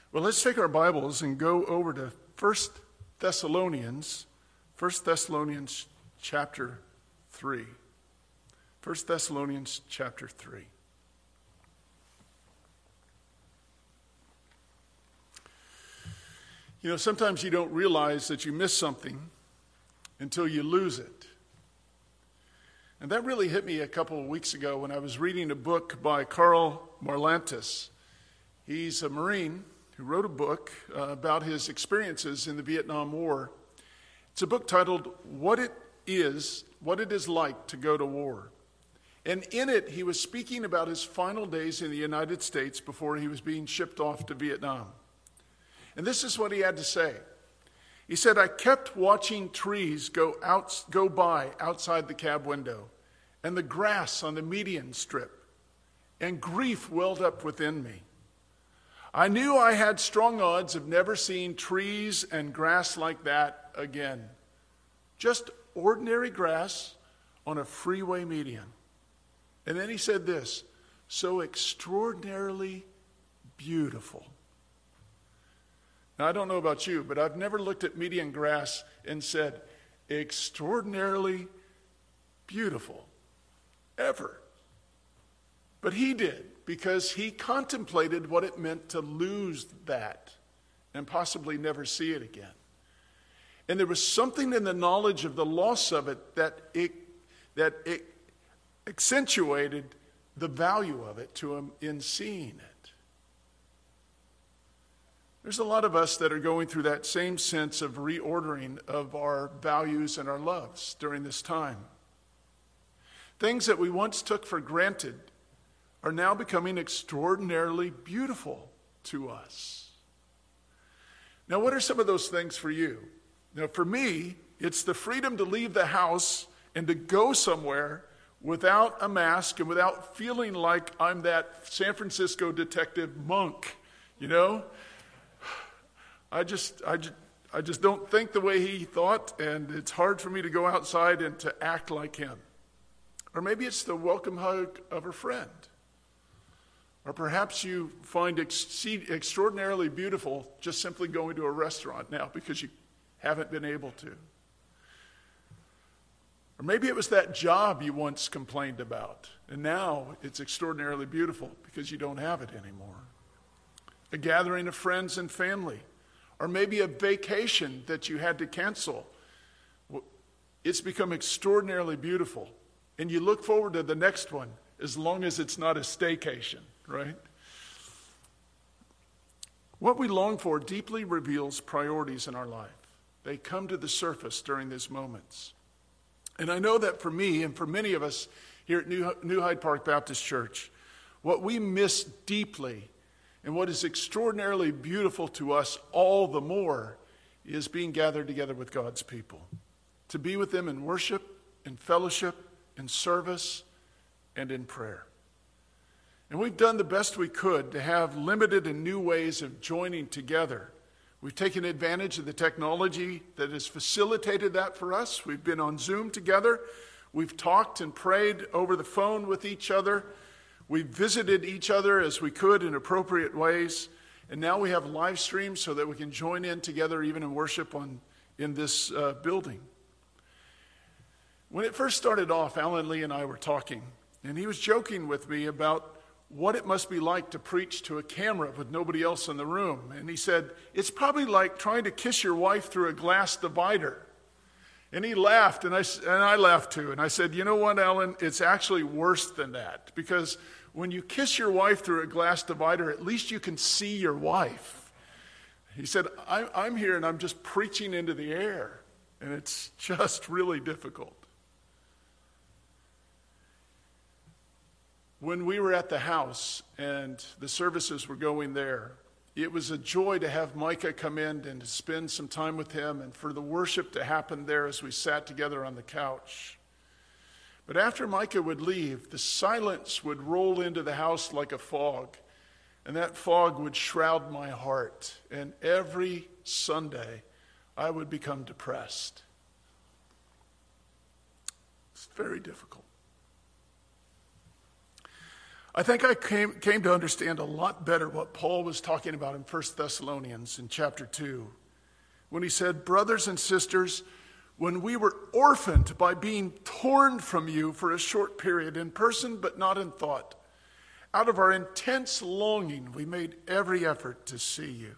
Well, let's take our Bibles and go over to 1 Thessalonians chapter 3. 1 Thessalonians chapter 3. You know, sometimes you don't realize that you miss something until you lose it. And that really hit me a couple of weeks ago when I was reading a book by Karl Marlantes. He's a Marine who wrote a book about his experiences in the Vietnam War. It's a book titled What It Is Like to Go to War. And in it, he was speaking about his final days in the United States before he was being shipped off to Vietnam. And this is what he had to say. He said, "I kept watching trees go by outside the cab window and the grass on the median strip, and grief welled up within me. I knew I had strong odds of never seeing trees and grass like that again. Just ordinary grass on a freeway median." And then he said this, "So extraordinarily beautiful." Now, I don't know about you, but I've never looked at median grass and said, extraordinarily beautiful, ever. But he did, because he contemplated what it meant to lose that and possibly never see it again. And there was something in the knowledge of the loss of it that it accentuated the value of it to him in seeing it. There's a lot of us that are going through that same sense of reordering of our values and our loves during this time. Things that we once took for granted are now becoming extraordinarily beautiful to us. Now, what are some of those things for you? Now, for me, it's the freedom to leave the house and to go somewhere without a mask and without feeling like I'm that San Francisco detective Monk, you know? I just don't think the way he thought, and it's hard for me to go outside and to act like him. Or maybe it's the welcome hug of a friend. Or perhaps you find extraordinarily beautiful just simply going to a restaurant now because you haven't been able to. Or maybe it was that job you once complained about, and now it's extraordinarily beautiful because you don't have it anymore. A gathering of friends and family. Or maybe a vacation that you had to cancel. It's become extraordinarily beautiful. And you look forward to the next one as long as it's not a staycation, right? What we long for deeply reveals priorities in our life. They come to the surface during these moments. And I know that for me and for many of us here at New Hyde Park Baptist Church, what we miss deeply and what is extraordinarily beautiful to us all the more is being gathered together with God's people. To be with them in worship, in fellowship, in service, and in prayer. And we've done the best we could to have limited and new ways of joining together. We've taken advantage of the technology that has facilitated that for us. We've been on Zoom together. We've talked and prayed over the phone with each other. We visited each other as we could in appropriate ways, and now we have live streams so that we can join in together even in worship in this building. When it first started off, Alan Lee and I were talking, and he was joking with me about what it must be like to preach to a camera with nobody else in the room. And he said, it's probably like trying to kiss your wife through a glass divider. And he laughed, and I laughed too. And I said, you know what, Alan, it's actually worse than that, because when you kiss your wife through a glass divider, at least you can see your wife. He said, I'm here and I'm just preaching into the air, and it's just really difficult. When we were at the house and the services were going there, it was a joy to have Micah come in and to spend some time with him and for the worship to happen there as we sat together on the couch. But after Micah would leave, the silence would roll into the house like a fog, and that fog would shroud my heart. And every Sunday, I would become depressed. It's very difficult. I think I came to understand a lot better what Paul was talking about in 1 Thessalonians in chapter 2, when he said, brothers and sisters, when we were orphaned by being torn from you for a short period, in person but not in thought, out of our intense longing, we made every effort to see you.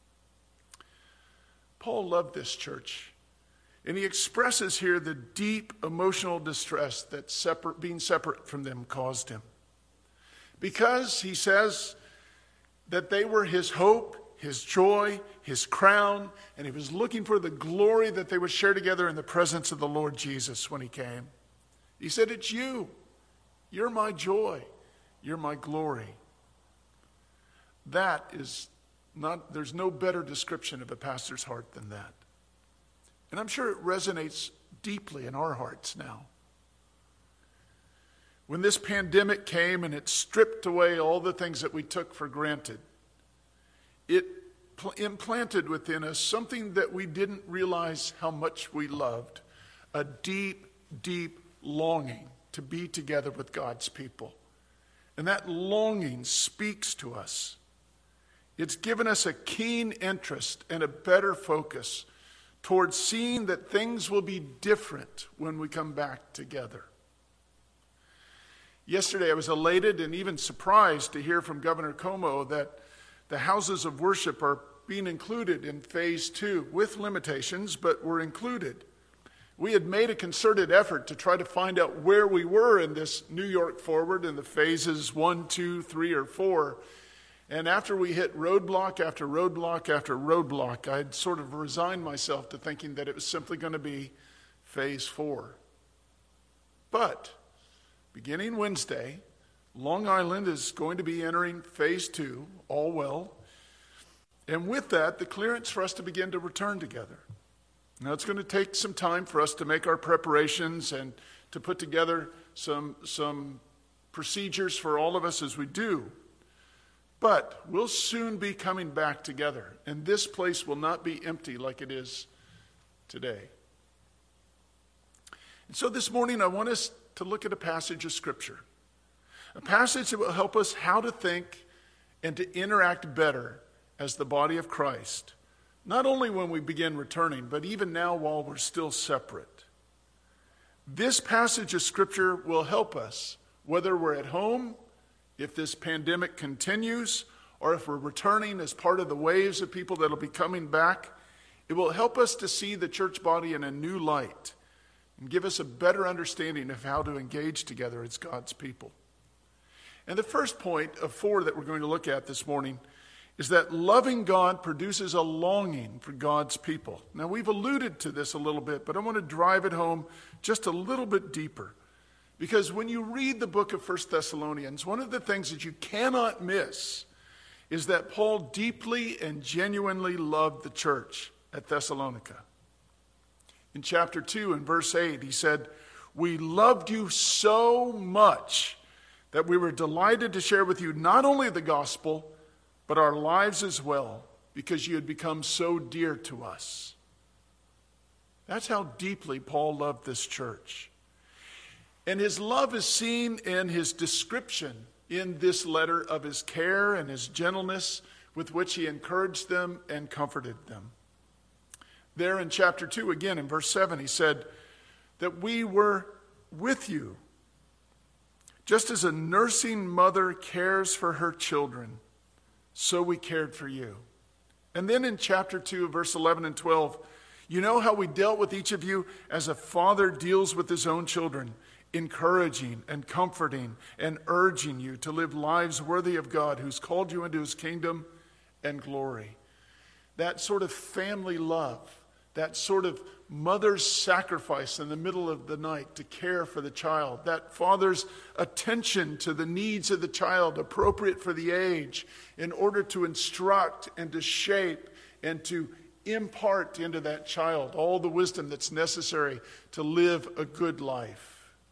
Paul loved this church, and he expresses here the deep emotional distress that being separate from them caused him. Because he says that they were his hope, his joy, his crown, and he was looking for the glory that they would share together in the presence of the Lord Jesus when he came. He said, it's you. You're my joy. You're my glory. That is not, there's no better description of a pastor's heart than that. And I'm sure it resonates deeply in our hearts now. When this pandemic came and it stripped away all the things that we took for granted, it implanted within us something that we didn't realize how much we loved, a deep, deep longing to be together with God's people. And that longing speaks to us. It's given us a keen interest and a better focus towards seeing that things will be different when we come back together. Yesterday, I was elated and even surprised to hear from Governor Cuomo that the houses of worship are being included in phase 2 with limitations, but were included. We had made a concerted effort to try to find out where we were in this New York Forward in the phases 1, 2, 3, or 4. And after we hit roadblock after roadblock after roadblock, I had sort of resigned myself to thinking that it was simply going to be phase 4. But beginning Wednesday, Long Island is going to be entering phase 2, all well. And with that, the clearance for us to begin to return together. Now, it's going to take some time for us to make our preparations and to put together some procedures for all of us as we do. But we'll soon be coming back together, and this place will not be empty like it is today. And so this morning, I want us to look at a passage of Scripture, a passage that will help us how to think and to interact better as the body of Christ, not only when we begin returning, but even now while we're still separate. This passage of Scripture will help us, whether we're at home, if this pandemic continues, or if we're returning as part of the waves of people that will be coming back. It will help us to see the church body in a new light and give us a better understanding of how to engage together as God's people. And the first point of 4 that we're going to look at this morning is that loving God produces a longing for God's people. Now, we've alluded to this a little bit, but I want to drive it home just a little bit deeper. Because when you read the book of 1 Thessalonians, one of the things that you cannot miss is that Paul deeply and genuinely loved the church at Thessalonica. In chapter 2 and verse 8, he said, "We loved you so much that we were delighted to share with you not only the gospel, but our lives as well, because you had become so dear to us." That's how deeply Paul loved this church. And his love is seen in his description in this letter of his care and his gentleness with which he encouraged them and comforted them. There in chapter 2, again in verse 7, he said that we were with you. Just as a nursing mother cares for her children, so we cared for you. And then in chapter 2, verse 11 and 12, you know how we dealt with each of you as a father deals with his own children, encouraging and comforting and urging you to live lives worthy of God who's called you into his kingdom and glory. That sort of family love, that sort of mother's sacrifice in the middle of the night to care for the child, that father's attention to the needs of the child appropriate for the age in order to instruct and to shape and to impart into that child all the wisdom that's necessary to live a good life.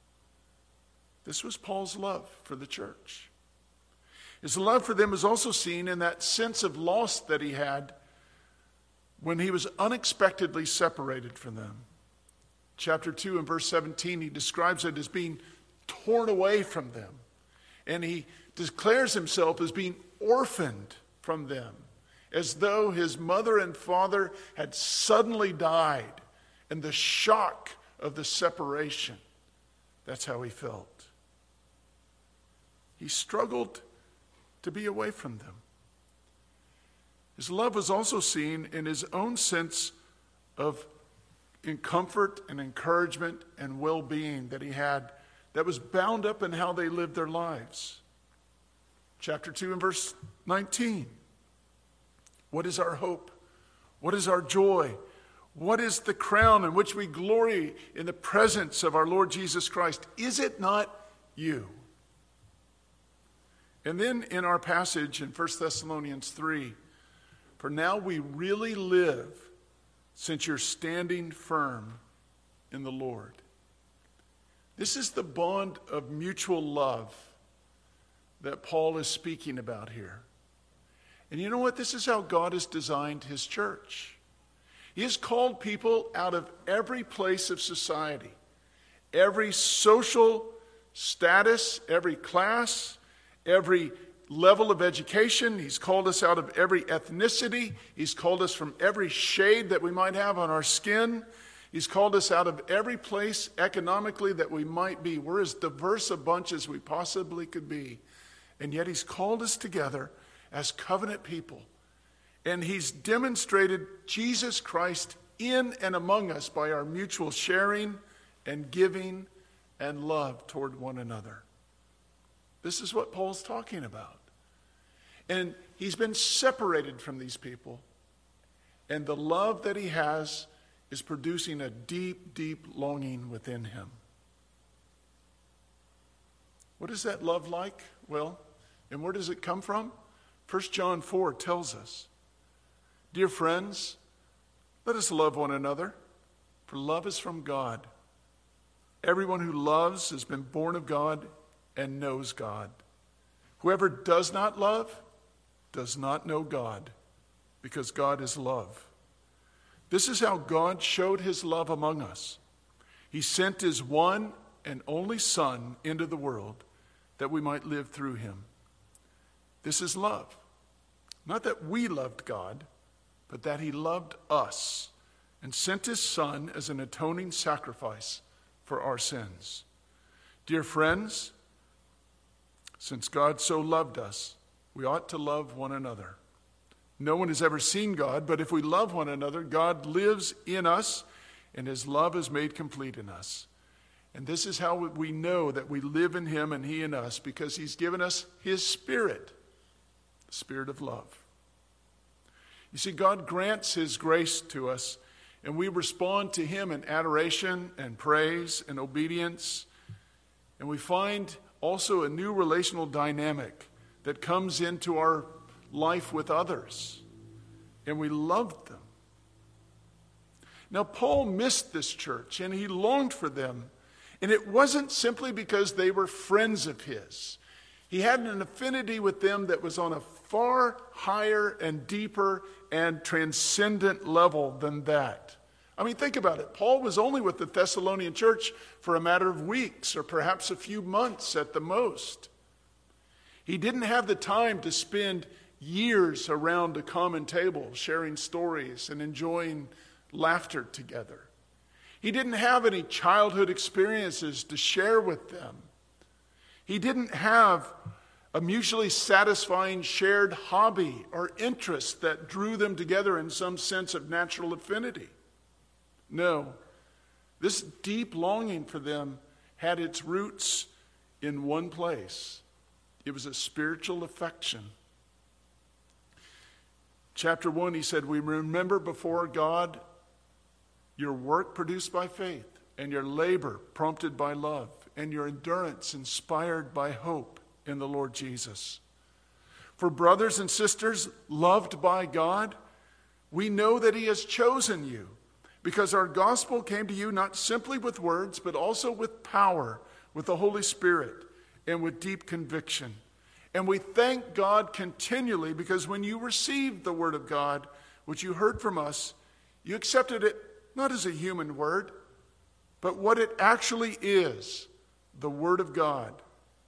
This was Paul's love for the church. His love for them was also seen in that sense of loss that he had when he was unexpectedly separated from them. Chapter 2 and verse 17, he describes it as being torn away from them. And he declares himself as being orphaned from them, as though his mother and father had suddenly died, and the shock of the separation, that's how he felt. He struggled to be away from them. His love was also seen in his own sense of in comfort and encouragement and well-being that he had, that was bound up in how they lived their lives. Chapter 2 and verse 19. What is our hope? What is our joy? What is the crown in which we glory in the presence of our Lord Jesus Christ? Is it not you? And then in our passage in 1 Thessalonians 3, for now we really live since you're standing firm in the Lord. This is the bond of mutual love that Paul is speaking about here. And you know what? This is how God has designed his church. He has called people out of every place of society, every social status, every class, every level of education. He's called us out of every ethnicity. He's called us from every shade that we might have on our skin. He's called us out of every place economically that we might be. We're as diverse a bunch as we possibly could be. And yet he's called us together as covenant people. And he's demonstrated Jesus Christ in and among us by our mutual sharing and giving and love toward one another. This is what Paul's talking about. And he's been separated from these people. And the love that he has is producing a deep, deep longing within him. What is that love like? Well, and where does it come from? 1 John 4 tells us, dear friends, let us love one another, for love is from God. Everyone who loves has been born of God and knows God. Whoever does not love does not know God, because God is love. This is how God showed his love among us. He sent his one and only Son into the world that we might live through him. This is love. Not that we loved God, but that he loved us and sent his Son as an atoning sacrifice for our sins. Dear friends, since God so loved us, we ought to love one another. No one has ever seen God, but if we love one another, God lives in us, and his love is made complete in us. And this is how we know that we live in him and he in us, because he's given us his Spirit, the Spirit of love. You see, God grants his grace to us, and we respond to him in adoration and praise and obedience. And we find also a new relational dynamic that comes into our life with others, and we loved them. Now, Paul missed this church, and he longed for them, and it wasn't simply because they were friends of his. He had an affinity with them that was on a far higher and deeper and transcendent level than that. I mean, think about it. Paul was only with the Thessalonian church for a matter of weeks or perhaps a few months at the most. He didn't have the time to spend years around a common table, sharing stories and enjoying laughter together. He didn't have any childhood experiences to share with them. He didn't have a mutually satisfying shared hobby or interest that drew them together in some sense of natural affinity. No, this deep longing for them had its roots in one place. It was a spiritual affection. Chapter 1, he said, we remember before God your work produced by faith, and your labor prompted by love, and your endurance inspired by hope in the Lord Jesus. For brothers and sisters loved by God, we know that he has chosen you, because our gospel came to you not simply with words, but also with power, with the Holy Spirit, and with deep conviction. And we thank God continually, because when you received the word of God, which you heard from us, you accepted it not as a human word, but what it actually is, the word of God,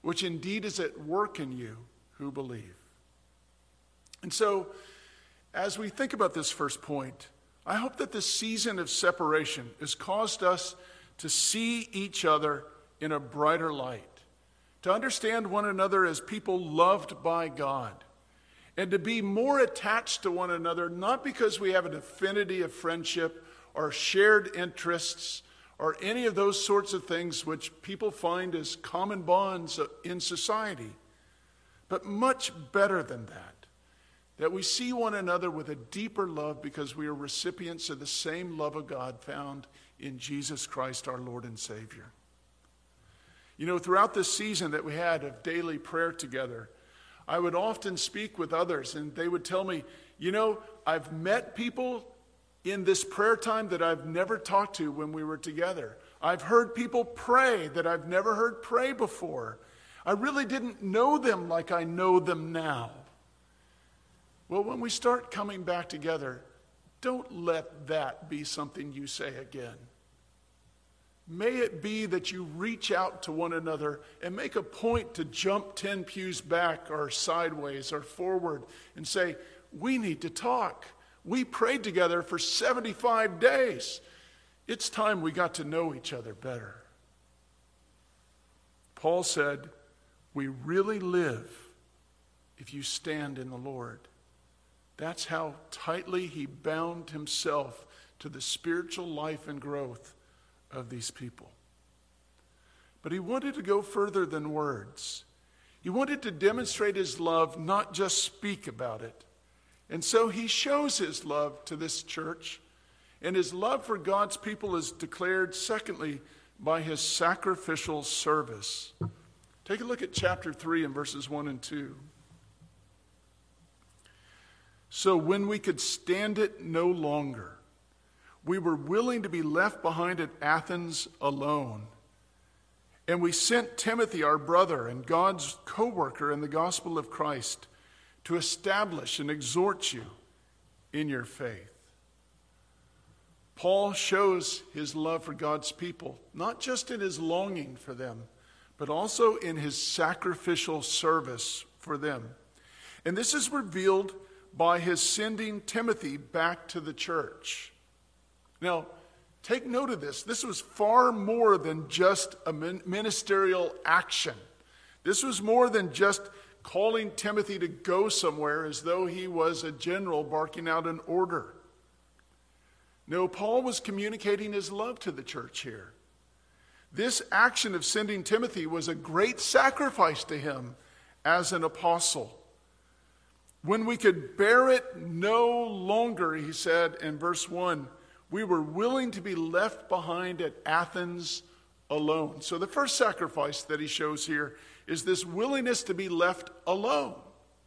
which indeed is at work in you who believe. And so, as we think about this first point, I hope that this season of separation has caused us to see each other in a brighter light, to understand one another as people loved by God, and to be more attached to one another, not because we have an affinity of friendship or shared interests or any of those sorts of things which people find as common bonds in society, but much better than that we see one another with a deeper love because we are recipients of the same love of God found in Jesus Christ, our Lord and Savior. You know, throughout this season that we had of daily prayer together, I would often speak with others, and they would tell me, you know, I've met people in this prayer time that I've never talked to when we were together. I've heard people pray that I've never heard pray before. I really didn't know them like I know them now. Well, when we start coming back together, don't let that be something you say again. May it be that you reach out to one another and make a point to jump 10 pews back or sideways or forward and say, we need to talk. We prayed together for 75 days. It's time we got to know each other better. Paul said, we really live if you stand in the Lord. That's how tightly he bound himself to the spiritual life and growth of these people. But he wanted to go further than words. He wanted to demonstrate his love, not just speak about it. And so he shows his love to this church. And his love for God's people is declared, secondly, by his sacrificial service. Take a look at chapter 3 and verses 1 and 2. So when we could stand it no longer, we were willing to be left behind at Athens alone. And we sent Timothy, our brother and God's co-worker in the gospel of Christ, to establish and exhort you in your faith. Paul shows his love for God's people, not just in his longing for them, but also in his sacrificial service for them. And this is revealed by his sending Timothy back to the church. Now, take note of this. This was far more than just a ministerial action. This was more than just calling Timothy to go somewhere as though he was a general barking out an order. No, Paul was communicating his love to the church here. This action of sending Timothy was a great sacrifice to him as an apostle. When we could bear it no longer, he said in verse 1, we were willing to be left behind at Athens alone. So the first sacrifice that he shows here is this willingness to be left alone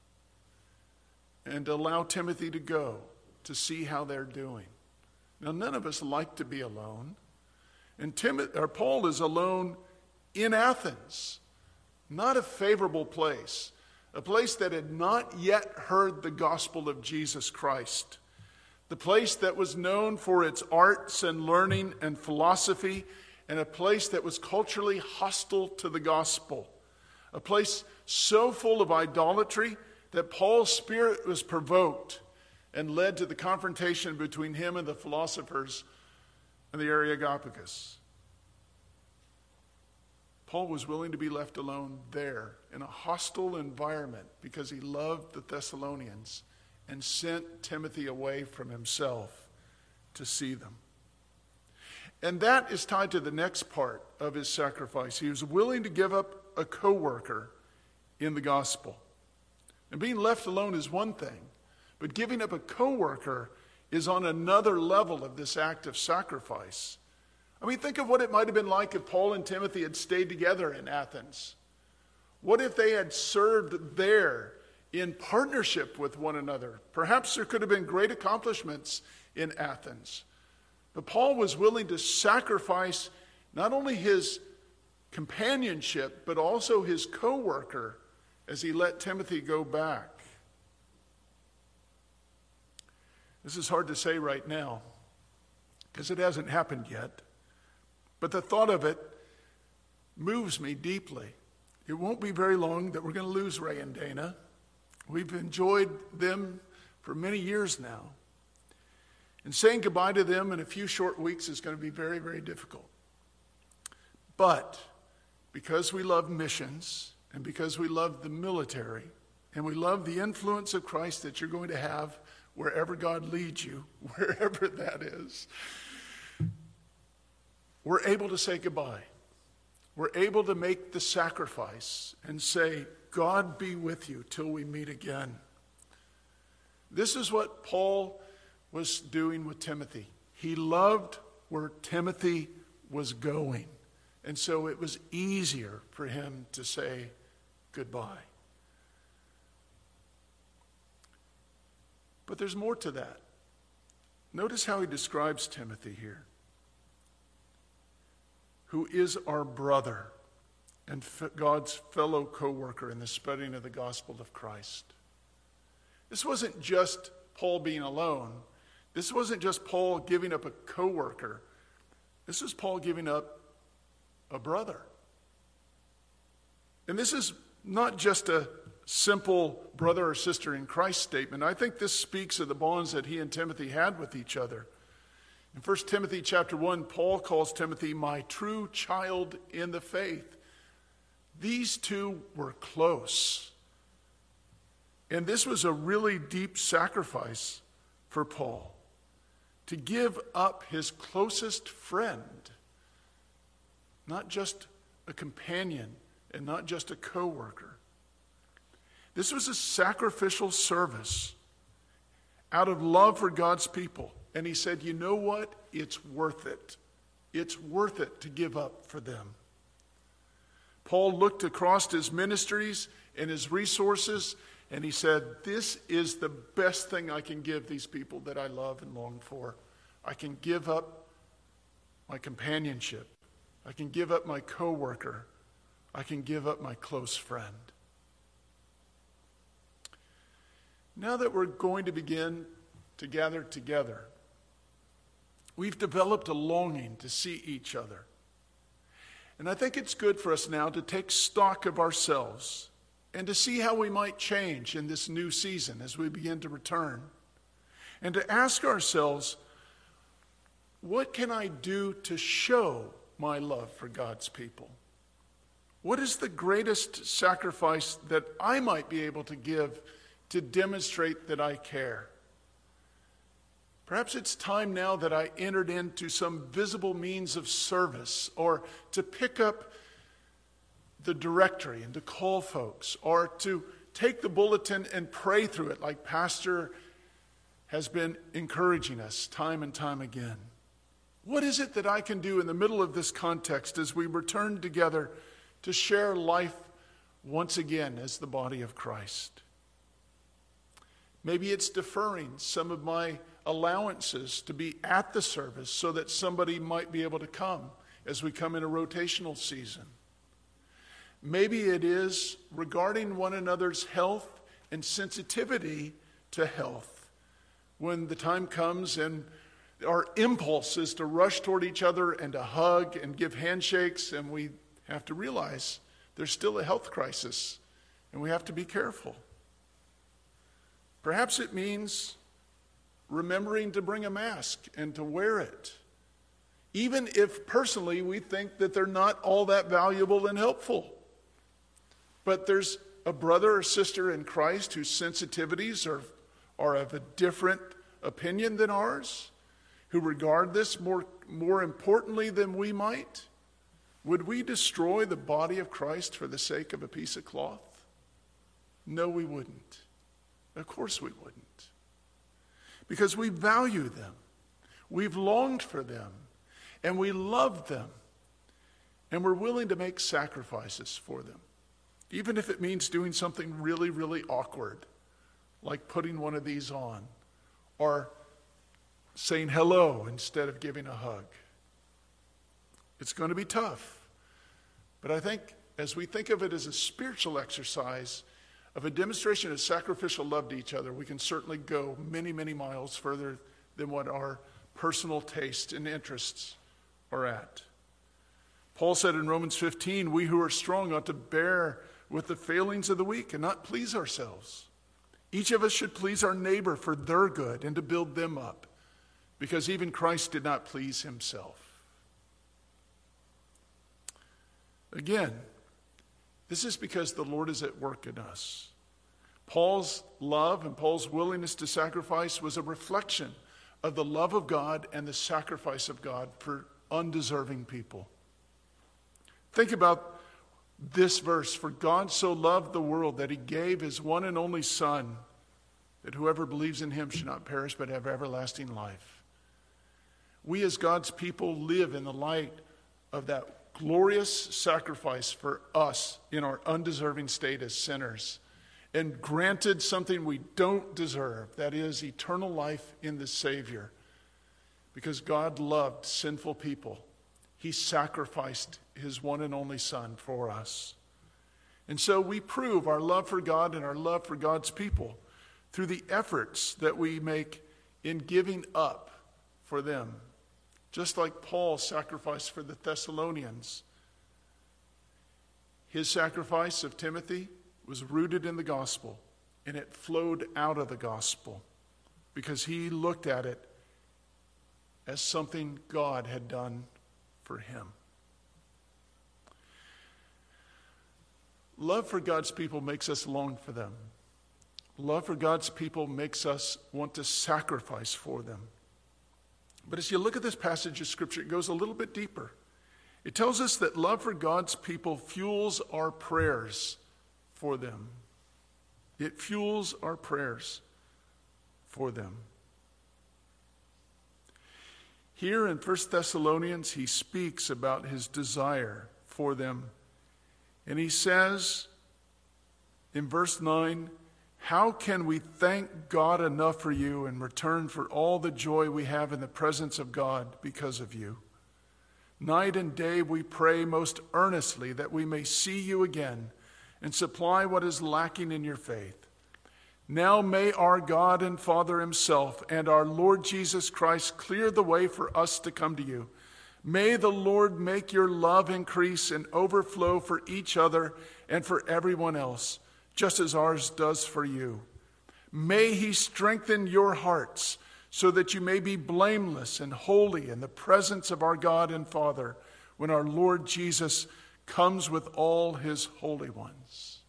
and allow Timothy to go to see how they're doing. Now, none of us like to be alone. And Paul is alone in Athens, not a favorable place, a place that had not yet heard the gospel of Jesus Christ, the place that was known for its arts and learning and philosophy, and a place that was culturally hostile to the gospel, a place so full of idolatry that Paul's spirit was provoked and led to the confrontation between him and the philosophers in the Areopagus. Paul was willing to be left alone there in a hostile environment because he loved the Thessalonians and sent Timothy away from himself to see them. And that is tied to the next part of his sacrifice. He was willing to give up a co-worker in the gospel. And being left alone is one thing, but giving up a co-worker is on another level of this act of sacrifice. I mean, think of what it might have been like if Paul and Timothy had stayed together in Athens. What if they had served there in partnership with one another? Perhaps there could have been great accomplishments in Athens. But Paul was willing to sacrifice not only his companionship, but also his co-worker as he let Timothy go back. This is hard to say right now because it hasn't happened yet. But the thought of it moves me deeply. it won't be very long that we're going to lose Ray and Dana. We've enjoyed them for many years now. And saying goodbye to them in a few short weeks is going to be very, very difficult. But because we love missions and because we love the military and we love the influence of Christ that you're going to have wherever God leads you, wherever that is, we're able to say goodbye. We're able to make the sacrifice and say, God be with you till we meet again. This is what Paul was doing with Timothy. He loved where Timothy was going. And so it was easier for him to say goodbye. But there's more to that. Notice how he describes Timothy here, who is our brother and God's fellow co-worker in the spreading of the gospel of Christ. This wasn't just Paul being alone. This wasn't just Paul giving up a co-worker. This is Paul giving up a brother. And this is not just a simple brother or sister in Christ statement. I think this speaks of the bonds that he and Timothy had with each other. In 1 Timothy chapter 1, Paul calls Timothy my true child in the faith. These two were close. And this was a really deep sacrifice for Paul, to give up his closest friend, not just a companion and not just a co-worker. This was a sacrificial service out of love for God's people. And he said, you know what? It's worth it. It's worth it to give up for them. Paul looked across his ministries and his resources, and he said, this is the best thing I can give these people that I love and long for. I can give up my companionship. I can give up my co-worker. I can give up my close friend. Now that we're going to begin to gather together, we've developed a longing to see each other. And I think it's good for us now to take stock of ourselves and to see how we might change in this new season as we begin to return. And to ask ourselves, what can I do to show my love for God's people? What is the greatest sacrifice that I might be able to give to demonstrate that I care? Perhaps it's time now that I entered into some visible means of service, or to pick up the directory and to call folks, or to take the bulletin and pray through it like Pastor has been encouraging us time and time again. What is it that I can do in the middle of this context as we return together to share life once again as the body of Christ? Maybe it's deferring some of my allowances to be at the service so that somebody might be able to come as we come in a rotational season. Maybe it is regarding one another's health and sensitivity to health. When the time comes and our impulse is to rush toward each other and to hug and give handshakes, and we have to realize there's still a health crisis and we have to be careful. Perhaps it means remembering to bring a mask and to wear it, even if personally we think that they're not all that valuable and helpful. But there's a brother or sister in Christ whose sensitivities are of a different opinion than ours, who regard this more importantly than we might. Would we destroy the body of Christ for the sake of a piece of cloth? No, we wouldn't. Of course we wouldn't. Because we value them. We've longed for them. And we love them. And we're willing to make sacrifices for them. Even if it means doing something really, really awkward, like putting one of these on, or saying hello instead of giving a hug. It's going to be tough. But I think as we think of it as a spiritual exercise of a demonstration of sacrificial love to each other, we can certainly go many, many miles further than what our personal taste and interests are at. Paul said in Romans 15, we who are strong ought to bear with the failings of the weak and not please ourselves. Each of us should please our neighbor for their good and to build them up, because even Christ did not please himself. Again, this is because the Lord is at work in us. Paul's love and Paul's willingness to sacrifice was a reflection of the love of God and the sacrifice of God for undeserving people. Think about this verse. For God so loved the world that he gave his one and only Son, that whoever believes in him should not perish but have everlasting life. We as God's people live in the light of that glorious sacrifice for us in our undeserving state as sinners, and granted something we don't deserve, that is eternal life in the Savior. Because God loved sinful people, he sacrificed his one and only Son for us. And so we prove our love for God and our love for God's people through the efforts that we make in giving up for them. Just like Paul sacrificed for the Thessalonians. His sacrifice of Timothy was rooted in the gospel, and it flowed out of the gospel because he looked at it as something God had done for him. Love for God's people makes us long for them. Love for God's people makes us want to sacrifice for them. But as you look at this passage of Scripture, it goes a little bit deeper. It tells us that love for God's people fuels our prayers for them. It fuels our prayers for them. Here in 1 Thessalonians, he speaks about his desire for them. And he says in verse 9, how can we thank God enough for you in return for all the joy we have in the presence of God because of you? Night and day we pray most earnestly that we may see you again and supply what is lacking in your faith. Now may our God and Father himself and our Lord Jesus Christ clear the way for us to come to you. May the Lord make your love increase and overflow for each other and for everyone else, just as ours does for you. May he strengthen your hearts so that you may be blameless and holy in the presence of our God and Father when our Lord Jesus comes with all his holy ones.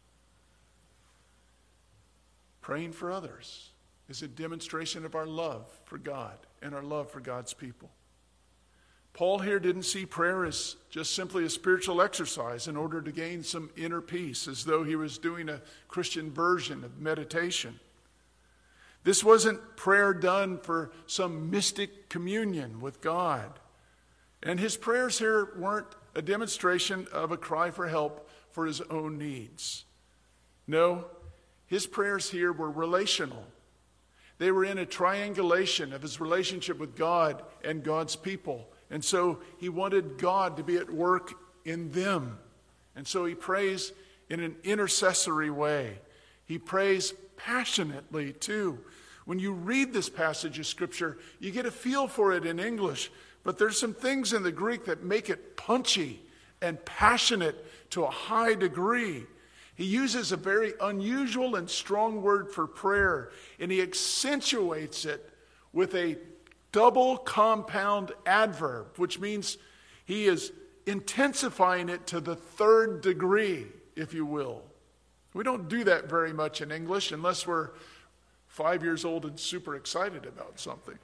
Praying for others is a demonstration of our love for God and our love for God's people. Paul here didn't see prayer as just simply a spiritual exercise in order to gain some inner peace, as though he was doing a Christian version of meditation. This wasn't prayer done for some mystic communion with God. And his prayers here weren't a demonstration of a cry for help for his own needs. No, his prayers here were relational. They were in a triangulation of his relationship with God and God's people. And so he wanted God to be at work in them. And so he prays in an intercessory way. He prays passionately too. When you read this passage of Scripture, you get a feel for it in English, but there's some things in the Greek that make it punchy and passionate to a high degree. He uses a very unusual and strong word for prayer, and he accentuates it with a double compound adverb, which means he is intensifying it to the third degree, if you will. We don't do that very much in English unless we're 5 years old and super excited about something.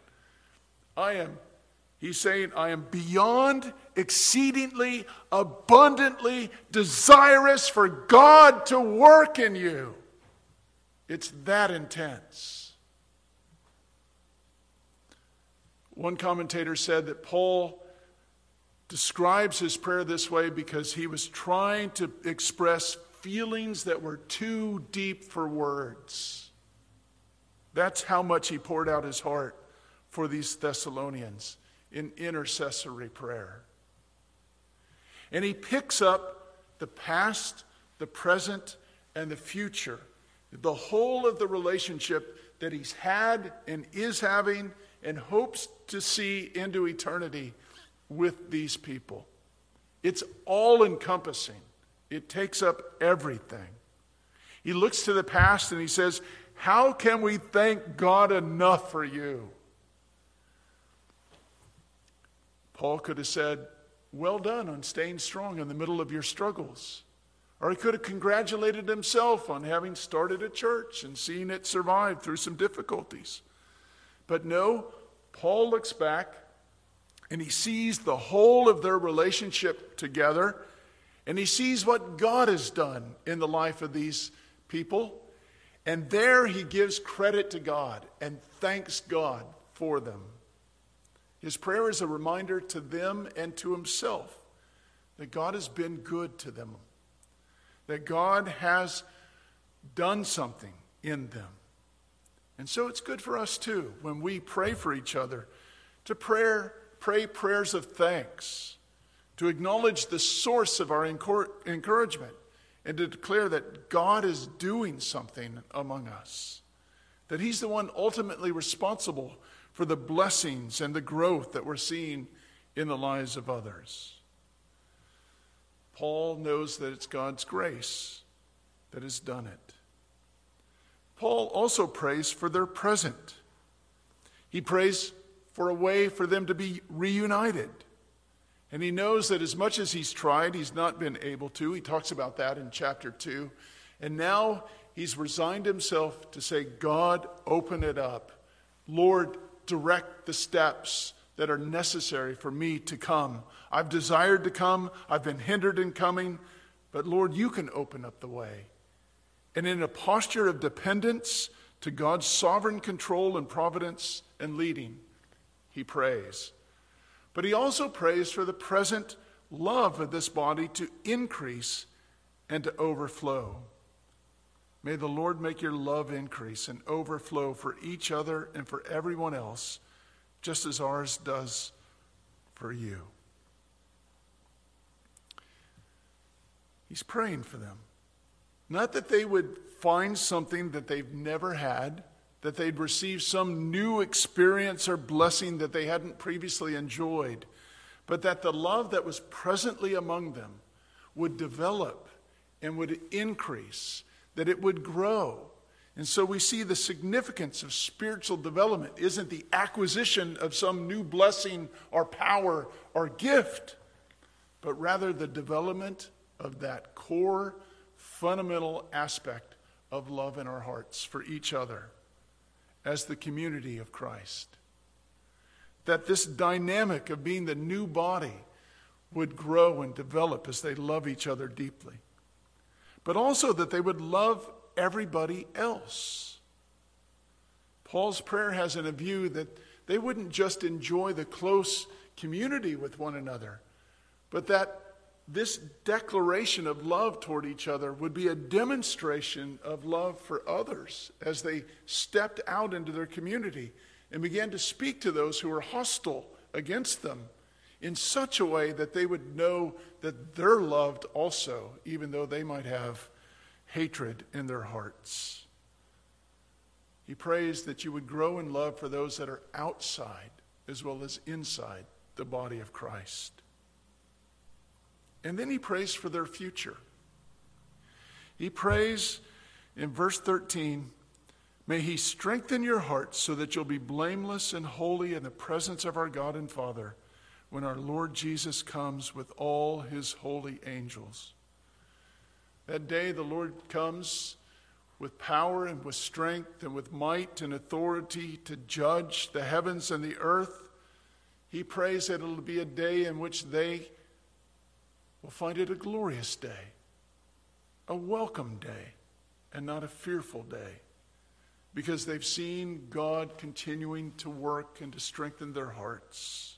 He's saying, I am beyond, exceedingly, abundantly desirous for God to work in you. It's that intense. One commentator said that Paul describes his prayer this way because he was trying to express feelings that were too deep for words. That's how much he poured out his heart for these Thessalonians in intercessory prayer. And he picks up the past, the present, and the future, the whole of the relationship that he's had and is having and hopes to see into eternity with these people. It's all-encompassing. It takes up everything. He looks to the past and he says, how can we thank God enough for you? Paul could have said, well done on staying strong in the middle of your struggles. Or he could have congratulated himself on having started a church and seeing it survive through some difficulties. But no, Paul looks back and he sees the whole of their relationship together, and he sees what God has done in the life of these people. And there he gives credit to God and thanks God for them. His prayer is a reminder to them and to himself that God has been good to them, that God has done something in them. And so it's good for us too, when we pray for each other, to pray prayers of thanks, to acknowledge the source of our encouragement, and to declare that God is doing something among us, that he's the one ultimately responsible for the blessings and the growth that we're seeing in the lives of others. Paul knows that it's God's grace that has done it. Paul also prays for their present. He prays for a way for them to be reunited. And he knows that as much as he's tried, he's not been able to. He talks about that in chapter 2. And now he's resigned himself to say, God, open it up. Lord, direct the steps that are necessary for me to come. I've desired to come. I've been hindered in coming. But Lord, you can open up the way. And in a posture of dependence to God's sovereign control and providence and leading, he prays. But he also prays for the present love of this body to increase and to overflow. May the Lord make your love increase and overflow for each other and for everyone else, just as ours does for you. He's praying for them. Not that they would find something that they've never had, that they'd receive some new experience or blessing that they hadn't previously enjoyed, but that the love that was presently among them would develop and would increase, that it would grow. And so we see the significance of spiritual development isn't the acquisition of some new blessing or power or gift, but rather the development of that core, fundamental aspect of love in our hearts for each other as the community of Christ. That this dynamic of being the new body would grow and develop as they love each other deeply. But also that they would love everybody else. Paul's prayer has in a view that they wouldn't just enjoy the close community with one another, but that this declaration of love toward each other would be a demonstration of love for others as they stepped out into their community and began to speak to those who were hostile against them in such a way that they would know that they're loved also, even though they might have hatred in their hearts. He prays that you would grow in love for those that are outside as well as inside the body of Christ. And then he prays for their future. He prays in verse 13, may he strengthen your hearts so that you'll be blameless and holy in the presence of our God and Father when our Lord Jesus comes with all his holy angels. That day the Lord comes with power and with strength and with might and authority to judge the heavens and the earth. He prays that it'll be a day in which they will find it a glorious day, a welcome day, and not a fearful day, because they've seen God continuing to work and to strengthen their hearts.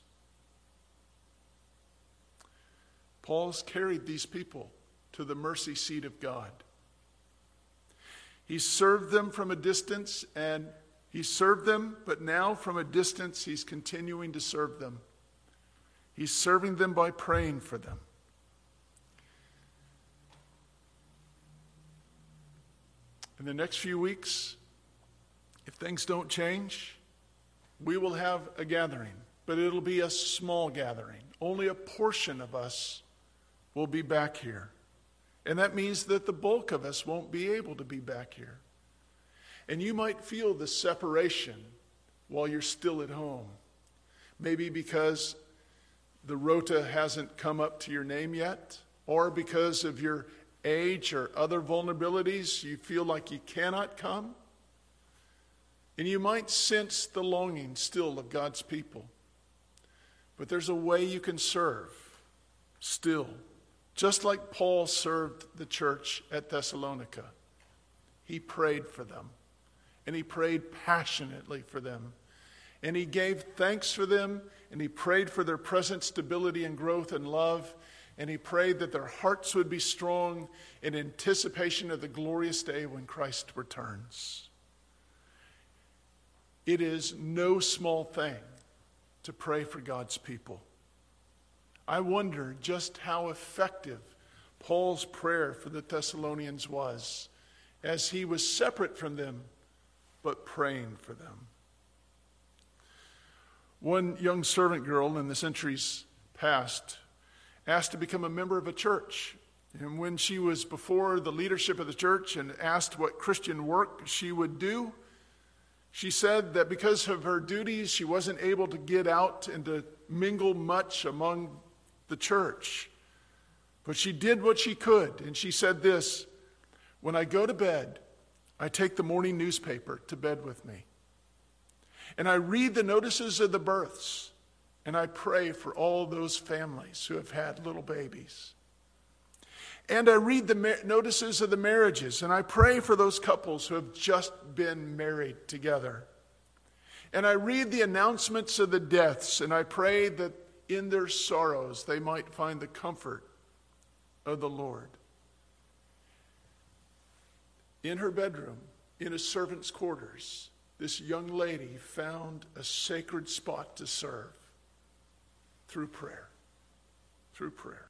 Paul's carried these people to the mercy seat of God. He served them from a distance, and he served them, but now from a distance he's continuing to serve them. He's serving them by praying for them. In the next few weeks, if things don't change, we will have a gathering, but it'll be a small gathering. Only a portion of us will be back here. And that means that the bulk of us won't be able to be back here. And you might feel the separation while you're still at home. Maybe because the rota hasn't come up to your name yet, or because of your age or other vulnerabilities, you feel like you cannot come. And you might sense the longing still of God's people. But there's a way you can serve still, just like Paul served the church at Thessalonica. He prayed for them, and he prayed passionately for them. And he gave thanks for them, and he prayed for their present stability and growth and love. And he prayed that their hearts would be strong in anticipation of the glorious day when Christ returns. It is no small thing to pray for God's people. I wonder just how effective Paul's prayer for the Thessalonians was as he was separate from them, but praying for them. One young servant girl in the centuries past asked to become a member of a church. And when she was before the leadership of the church and asked what Christian work she would do, she said that because of her duties, she wasn't able to get out and to mingle much among the church. But she did what she could. And she said this, "When I go to bed, I take the morning newspaper to bed with me. And I read the notices of the births, and I pray for all those families who have had little babies. And I read the notices of the marriages, and I pray for those couples who have just been married together. And I read the announcements of the deaths, and I pray that in their sorrows they might find the comfort of the Lord." In her bedroom, in a servant's quarters, this young lady found a sacred spot to serve through prayer. Through prayer.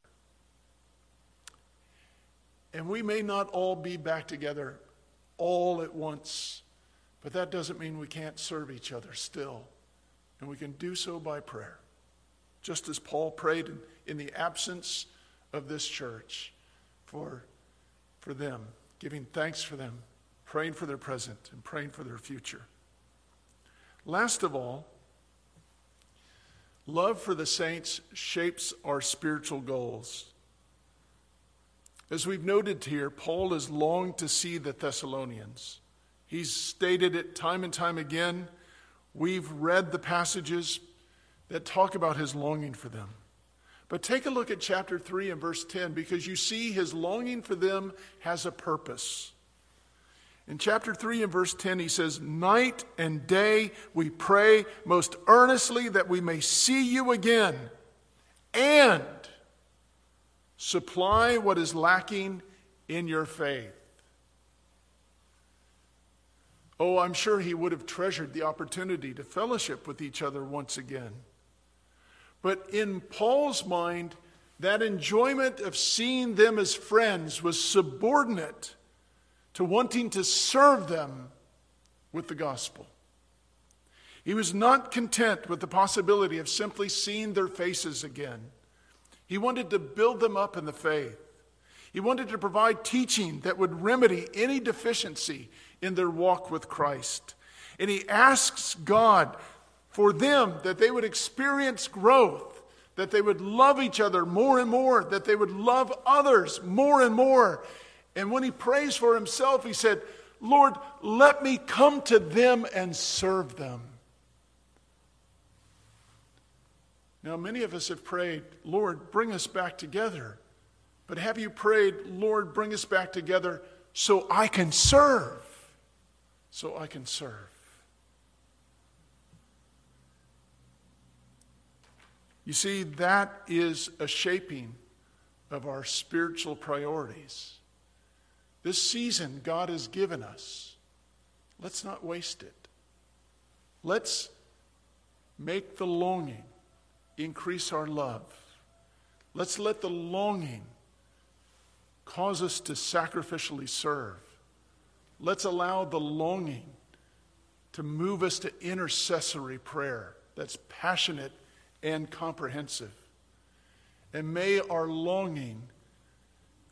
And we may not all be back together all at once, but that doesn't mean we can't serve each other still. And we can do so by prayer. Just as Paul prayed in the absence of this church for them, giving thanks for them, praying for their present, and praying for their future. Last of all, love for the saints shapes our spiritual goals. As we've noted here, Paul has longed to see the Thessalonians. He's stated it time and time again. We've read the passages that talk about his longing for them. But take a look at chapter 3 and verse 10, because you see his longing for them has a purpose. In chapter 3 and verse 10, he says, "Night and day we pray most earnestly that we may see you again and supply what is lacking in your faith." Oh, I'm sure he would have treasured the opportunity to fellowship with each other once again. But in Paul's mind, that enjoyment of seeing them as friends was subordinate to wanting to serve them with the gospel. He was not content with the possibility of simply seeing their faces again. He wanted to build them up in the faith. He wanted to provide teaching that would remedy any deficiency in their walk with Christ. And he asks God for them that they would experience growth, that they would love each other more and more, that they would love others more and more. And when he prays for himself, he said, "Lord, let me come to them and serve them." Now, many of us have prayed, "Lord, bring us back together." But have you prayed, "Lord, bring us back together so I can serve"? So I can serve. You see, that is a shaping of our spiritual priorities. This season God has given us, let's not waste it. Let's make the longing increase our love. Let's let the longing cause us to sacrificially serve. Let's allow the longing to move us to intercessory prayer that's passionate and comprehensive. And may our longing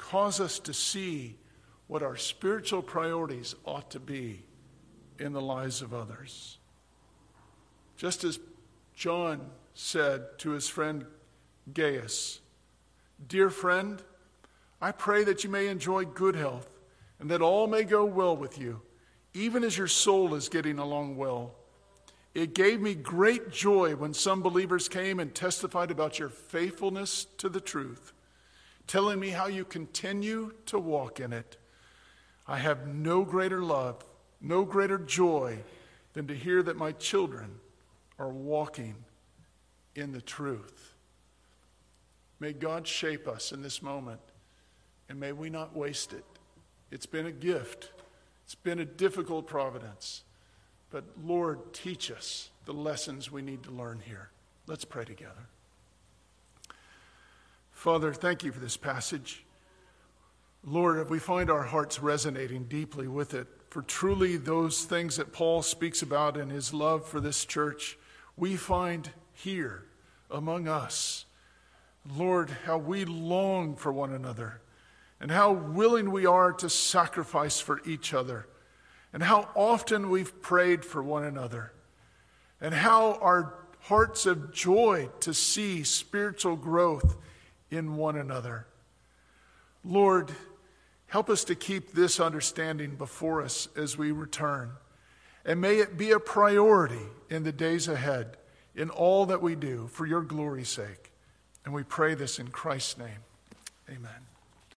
cause us to see what our spiritual priorities ought to be in the lives of others. Just as John said to his friend Gaius, "Dear friend, I pray that you may enjoy good health and that all may go well with you, even as your soul is getting along well. It gave me great joy when some believers came and testified about your faithfulness to the truth, telling me how you continue to walk in it. I have no greater love, no greater joy than to hear that my children are walking in the truth." May God shape us in this moment, and may we not waste it. It's been a gift. It's been a difficult providence. But Lord, teach us the lessons we need to learn here. Let's pray together. Father, thank you for this passage. Lord, we find our hearts resonating deeply with it. For truly those things that Paul speaks about in his love for this church, we find here among us. Lord, how we long for one another, and how willing we are to sacrifice for each other, and how often we've prayed for one another, and how our hearts have joy to see spiritual growth in one another. Lord, help us to keep this understanding before us as we return, and may it be a priority in the days ahead in all that we do for your glory's sake. And we pray this in Christ's name. Amen.